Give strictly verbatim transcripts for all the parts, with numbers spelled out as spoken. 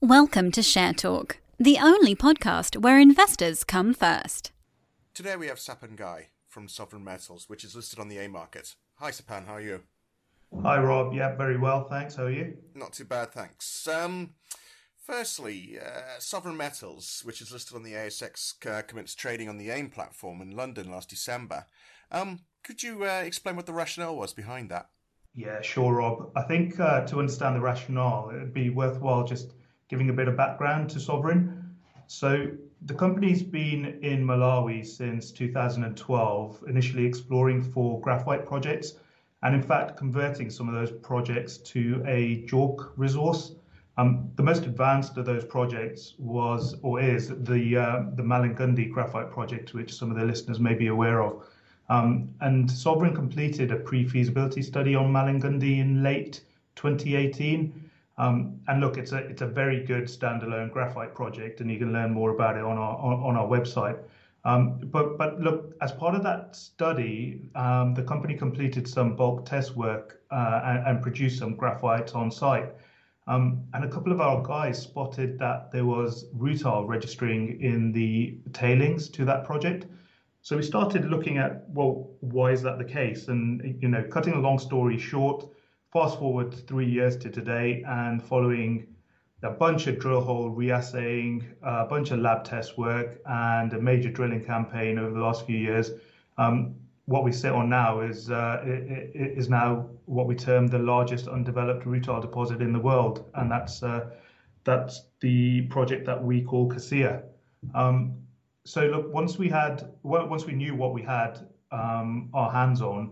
Welcome to Share Talk, the only podcast where investors come first. Today we have Sapan Ghai from Sovereign Metals, which is listed on the A market. Hi Sapan, how are you? Hi Rob, yeah, very well, thanks. How are you? Not too bad, thanks. Um, firstly, uh, Sovereign Metals, which is listed on the A S X, uh, commenced trading on the AIM platform in London last December. Um, could you uh, explain what the rationale was behind that? Yeah, sure, Rob. I think uh, to understand the rationale, it'd be worthwhile just giving a bit of background to Sovereign. So the company's been in Malawi since two thousand twelve, initially exploring for graphite projects, and in fact converting some of those projects to a JORC resource. Um, the most advanced of those projects was, or is, the uh, the Malingundi graphite project, which some of the listeners may be aware of. Um, and Sovereign completed a pre-feasibility study on Malingundi in late twenty eighteen. Um, and look, it's a it's a very good standalone graphite project, and you can learn more about it on our on, on our website. Um, but but look, as part of that study, um, the company completed some bulk test work uh, and, and produced some graphite on site. Um, and a couple of our guys spotted that there was rutile registering in the tailings to that project. So we started looking at, well, why is that the case? And, you know, cutting a long story short, fast forward three years to today, and following a bunch of drill hole reassaying, a bunch of lab test work, and a major drilling campaign over the last few years, um, what we sit on now is uh, is now what we term the largest undeveloped rutile deposit in the world, and that's uh, that's the project that we call Cassia. Um, so look, once we had, once we knew what we had um, our hands on,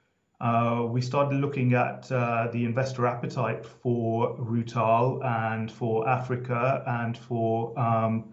uh, we started looking at uh, the investor appetite for rutile and for Africa and for um,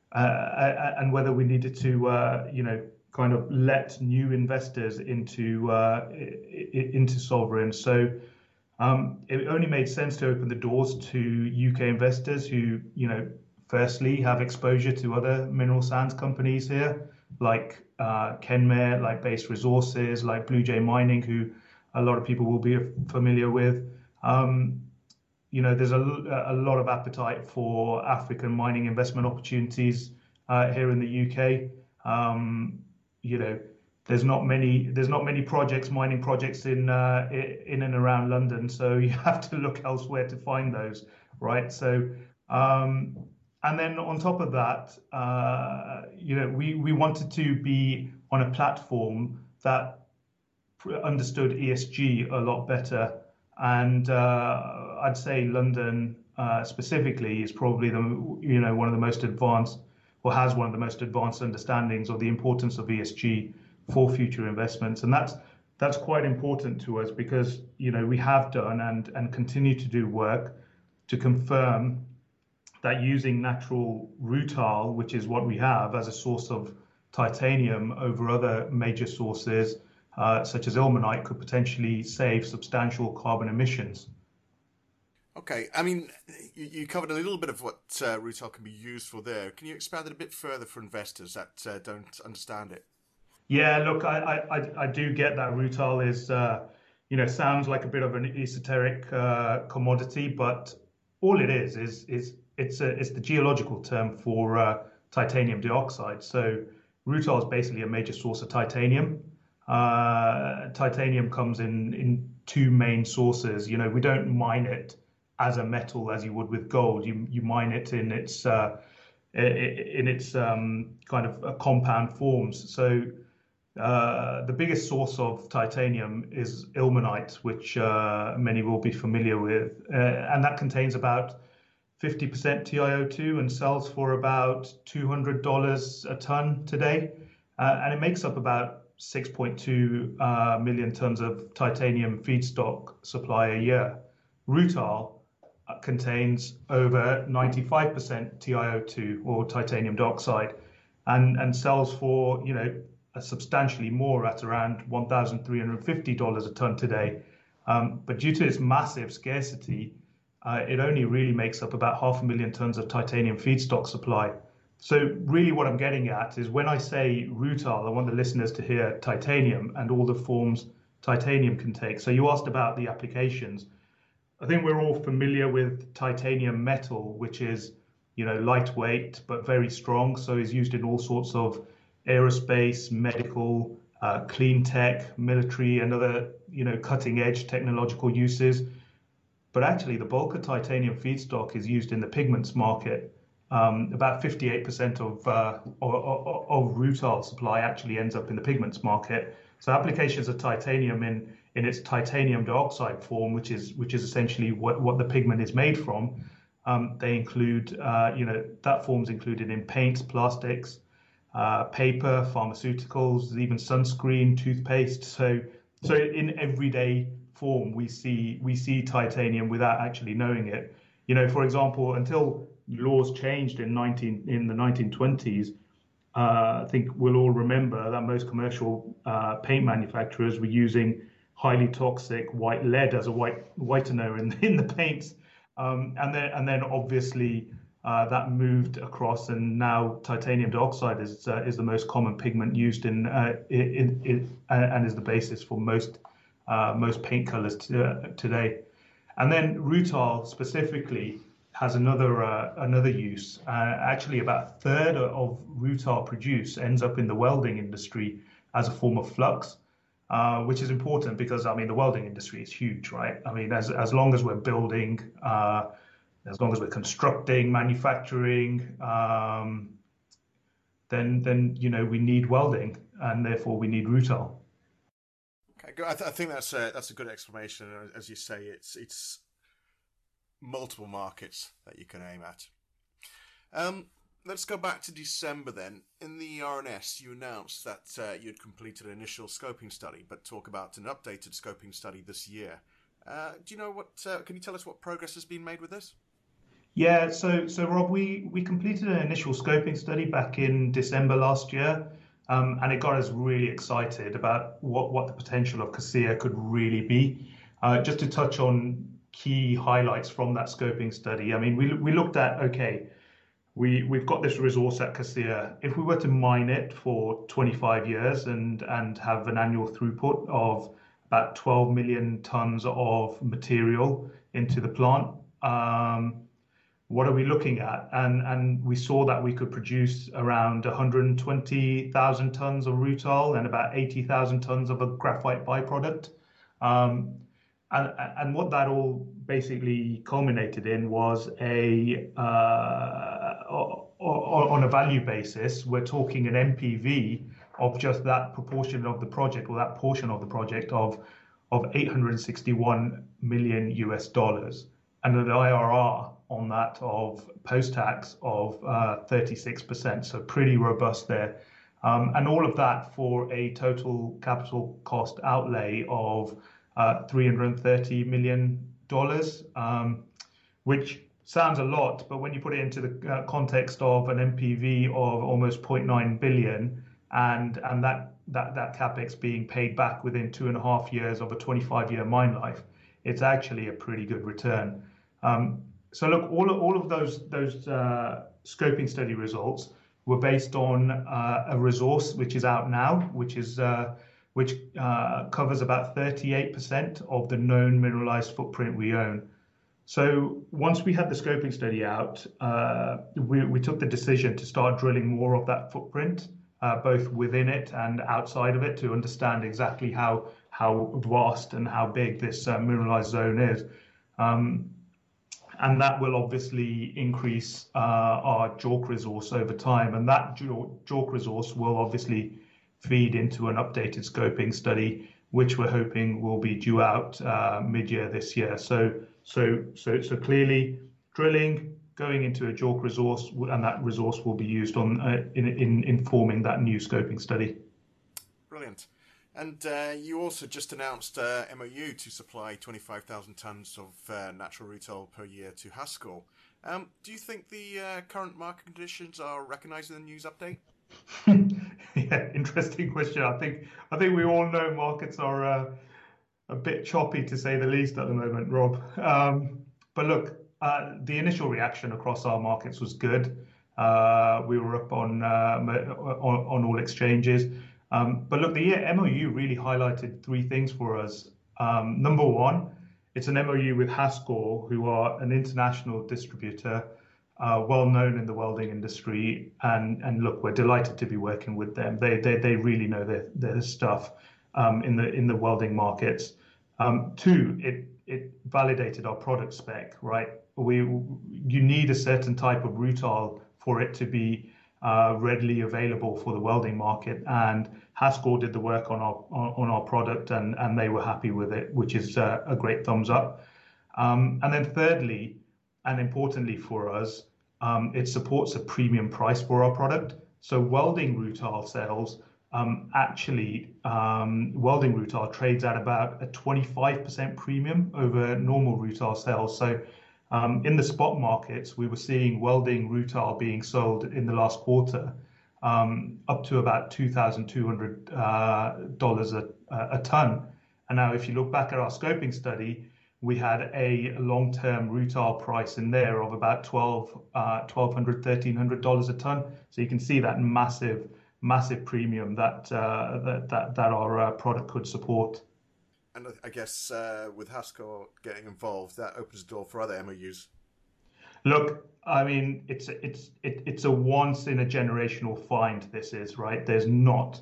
uh, and whether we needed to, uh, you know, kind of let new investors into uh, into Sovereign. So um, it only made sense to open the doors to U K investors who, you know, firstly have exposure to other mineral sands companies here, like uh, Kenmare, like Base Resources, like Blue Jay Mining, who a lot of people will be familiar with. Um, you know, there's a, a lot of appetite for African mining investment opportunities uh, here in the U K. Um, you know, there's not many there's not many projects, mining projects in uh, in and around London, so you have to look elsewhere to find those, right? So, um, and then on top of that, uh, you know, we we wanted to be on a platform that understood E S G a lot better, and uh, I'd say London uh, specifically is probably the you know one of the most advanced, or has one of the most advanced understandings of the importance of E S G for future investments, and that's that's quite important to us because you know we have done and and continue to do work to confirm that using natural rutile, which is what we have as a source of titanium over other major sources, uh, such as ilmenite, could potentially save substantial carbon emissions. Okay, I mean, you, you covered a little bit of what uh, rutile can be used for there. Can you expand it a bit further for investors that uh, don't understand it? Yeah, look, I I, I do get that rutile is, uh, you know, sounds like a bit of an esoteric uh, commodity, but all it is is is it's a, it's the geological term for uh, titanium dioxide. So rutile is basically a major source of titanium. Uh, titanium comes in in two main sources. You know, we don't mine it as a metal as you would with gold. You you mine it in its uh, in its um, kind of uh, compound forms. So uh, the biggest source of titanium is ilmenite, which uh, many will be familiar with, uh, and that contains about fifty percent T i O two and sells for about two hundred dollars a ton today, uh, and it makes up about six point two uh, million tons of titanium feedstock supply a year. Rutile uh, contains over ninety-five percent T i O two, or titanium dioxide, and and sells for you know substantially more at around one thousand three hundred fifty dollars a ton today. Um, but due to its massive scarcity, uh, it only really makes up about half a million tons of titanium feedstock supply. So really what I'm getting at is when I say rutile, I want the listeners to hear titanium and all the forms titanium can take. So you asked about the applications. I think we're all familiar with titanium metal, which is, you know, lightweight but very strong. So is used in all sorts of aerospace, medical, uh, clean tech, military, and other, you know, cutting edge technological uses. But actually, the bulk of titanium feedstock is used in the pigments market. Um, about fifty-eight percent of, uh, of, of rutile supply actually ends up in the pigments market. So applications of titanium in, in its titanium dioxide form, which is which is essentially what, what the pigment is made from, um, they include, uh, you know, that form's included in paints, plastics, uh, paper, pharmaceuticals, even sunscreen, toothpaste. So so in everyday form, we see we see titanium without actually knowing it. You know, for example, until laws changed in nineteen in the nineteen twenties, uh, I think we'll all remember that most commercial uh, paint manufacturers were using highly toxic white lead as a white whitener in in the paints, um, and then and then obviously uh, that moved across, and now titanium dioxide is uh, is the most common pigment used in, uh, in, in and is the basis for most uh, most paint colors to, today. And then rutile specifically has another uh, another use. Uh, actually, about a third of rutile produced ends up in the welding industry as a form of flux, uh, which is important because, I mean, the welding industry is huge, right? I mean, as as long as we're building, uh, as long as we're constructing, manufacturing, um, then then you know we need welding, and therefore we need rutile. Okay, good. I, th- I think that's a, that's a good explanation. As you say, it's it's multiple markets that you can aim at. Um, let's go back to December then. In the R N S, you announced that uh, you'd completed an initial scoping study, but talk about an updated scoping study this year. Uh, do you know what? Uh, can you tell us what progress has been made with this? Yeah, so so Rob, we we completed an initial scoping study back in December last year, um, and it got us really excited about what what the potential of CASIA could really be. Uh, just to touch on key highlights from that scoping study, I mean, we we looked at, okay, we we've got this resource at CASIA. If we were to mine it for twenty-five years and and have an annual throughput of about twelve million tons of material into the plant. Um, what are we looking at? And and we saw that we could produce around one hundred twenty thousand tons of rutile and about eighty thousand tons of a graphite byproduct. Um, and, and what that all basically culminated in was a, uh, on a value basis, we're talking an N P V of just that proportion of the project, or that portion of the project, of, of eight hundred sixty-one million U S dollars, and an I R R on that of post-tax of uh, thirty-six percent, so pretty robust there. Um, and all of that for a total capital cost outlay of uh, three hundred thirty million dollars, um, which sounds a lot, but when you put it into the uh, context of an N P V of almost zero point nine billion, and and that that that capex being paid back within two and a half years of a twenty-five year mine life, it's actually a pretty good return. Um, so look, all of, all of those those uh, scoping study results were based on uh, a resource which is out now, which is uh, which uh, covers about thirty-eight percent of the known mineralized footprint we own. So once we had the scoping study out, uh, we, we took the decision to start drilling more of that footprint, uh, both within it and outside of it, to understand exactly how how vast and how big this uh, mineralized zone is. Um, and that will obviously increase uh, our JORC resource over time. And that JORC resource will obviously feed into an updated scoping study, which we're hoping will be due out uh, mid-year this year. So, so, so, so clearly, drilling going into a JORC resource, and that resource will be used on uh, in, in informing that new scoping study. Brilliant. And uh, you also just announced uh, M O U to supply twenty-five thousand tons of uh, natural rutile per year to Haskell. Um, do you think the uh, current market conditions are recognised in the news update? Yeah, interesting question. I think I think we all know markets are uh, a bit choppy, to say the least, at the moment, Rob. Um, but look, uh, the initial reaction across our markets was good. Uh, we were up on, uh, on on all exchanges. Um, but look, the M O U really highlighted three things for us. Um, number one, it's an M O U with Hascore, who are an international distributor, uh, well known in the welding industry. And and look, we're delighted to be working with them. They they they really know their their stuff um, in the in the welding markets. Um, two, it it validated our product spec, right? We you need a certain type of rutile for it to be uh, readily available for the welding market, and Hascore did the work on our on our product, and and they were happy with it, which is uh, a great thumbs up. Um, and then thirdly, and importantly for us, um, it supports a premium price for our product. So welding rutile sales, um, actually, um, welding rutile trades at about a twenty-five percent premium over normal rutile sales. So um, in the spot markets, we were seeing welding rutile being sold in the last quarter um, up to about two thousand two hundred dollars uh, a, a ton. And now if you look back at our scoping study, we had a long-term rutile price in there of about twelve, uh, twelve hundred, thirteen hundred dollars a ton. So you can see that massive, massive premium that uh, that, that that our uh, product could support. And I guess uh, with Hascore getting involved, that opens the door for other M O Us. Look, I mean, it's it's it, it's a once in a generational find. This is right. There's not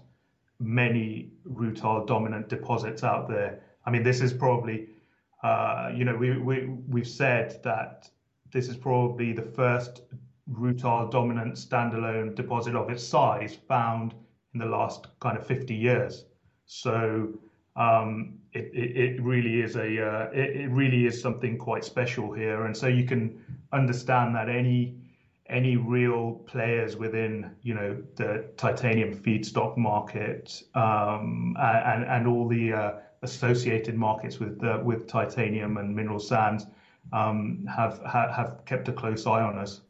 many rutile dominant deposits out there. I mean, this is probably. Uh, you know, we, we, we've said that this is probably the first rutile dominant standalone deposit of its size found in the last kind of fifty years. So um, it, it, it really is a uh, it, it really is something quite special here. And so you can understand that any any real players within, you know, the titanium feedstock market um, and, and all the uh, associated markets with uh, with titanium and mineral sands um, have ha, have kept a close eye on us.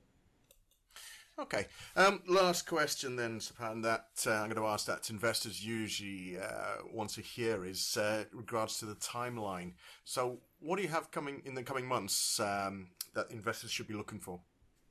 Okay. Um, last question then, Sapan, that uh, I'm going to ask that to investors usually uh, once a year is uh, regards to the timeline. So what do you have coming in the coming months um, that investors should be looking for?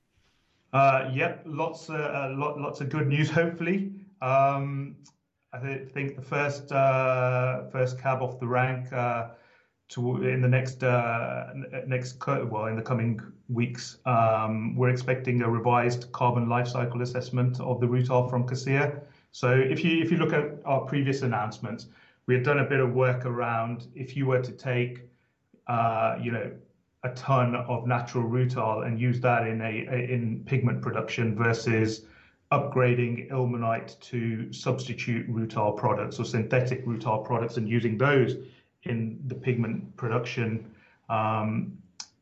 Uh, yep, lots uh, uh, lot, lots of good news, hopefully. Um, I th- think the first uh, first cab off the rank uh, to in the next uh, next well in the coming weeks. Um, we're expecting a revised carbon life cycle assessment of the rutile from CASIA. So if you if you look at our previous announcements, we had done a bit of work around if you were to take uh, you know a ton of natural rutile and use that in a, a in pigment production versus upgrading ilmenite to substitute rutile products or synthetic rutile products and using those in the pigment production, um,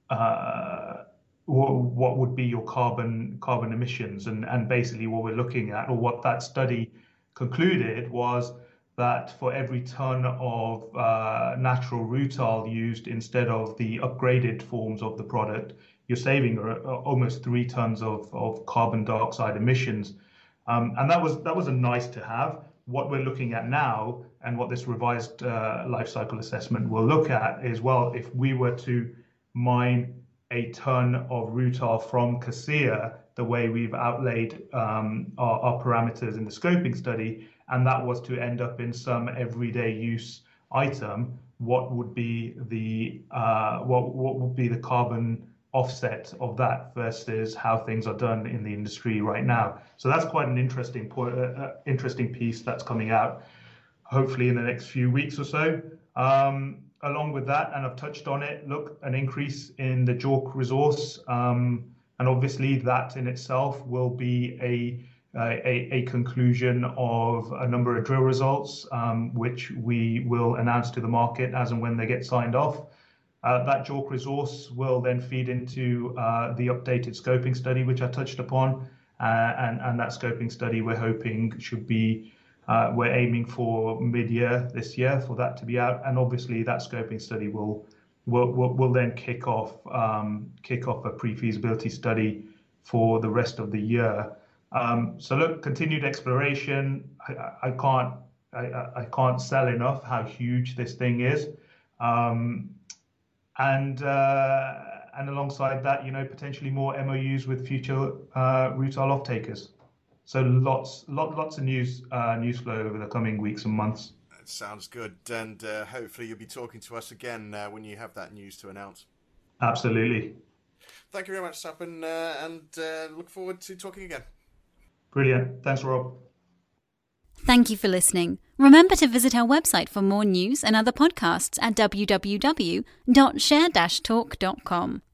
uh, what, what would be your carbon carbon emissions? And, and basically what we're looking at, or what that study concluded, was that for every ton of uh, natural rutile used instead of the upgraded forms of the product, you're saving uh, almost three tons of, of carbon dioxide emissions. Um, and that was that was a nice to have. What we're looking at now, and what this revised uh, life cycle assessment will look at, is, well, if we were to mine a ton of rutile from CASIA, the way we've outlaid um, our, our parameters in the scoping study, and that was to end up in some everyday use item, what would be the uh, what what would be the carbon offset of that versus how things are done in the industry right now? So that's quite an interesting point, uh, interesting piece that's coming out, hopefully in the next few weeks or so. Um, along with that, and I've touched on it, look, an increase in the JORC resource, um, and obviously that in itself will be a a, a conclusion of a number of drill results, um, which we will announce to the market as and when they get signed off. Uh, that JORC resource will then feed into uh, the updated scoping study, which I touched upon, uh, and, and that scoping study we're hoping should be, uh, we're aiming for mid-year this year for that to be out, and obviously that scoping study will will will, will then kick off um, kick off a pre-feasibility study for the rest of the year. Um, so look, continued exploration. I, I can't I, I can't sell enough how huge this thing is. Um, And uh, and alongside that, you know, potentially more M O Us with future uh, rutile off-takers. So lots, lot, lots of news, uh, news flow over the coming weeks and months. It sounds good, and uh, hopefully you'll be talking to us again uh, when you have that news to announce. Absolutely. Thank you very much, Sapin, uh, and uh, look forward to talking again. Brilliant. Thanks, Rob. Thank you for listening. Remember to visit our website for more news and other podcasts at w w w dot share dash talk dot com.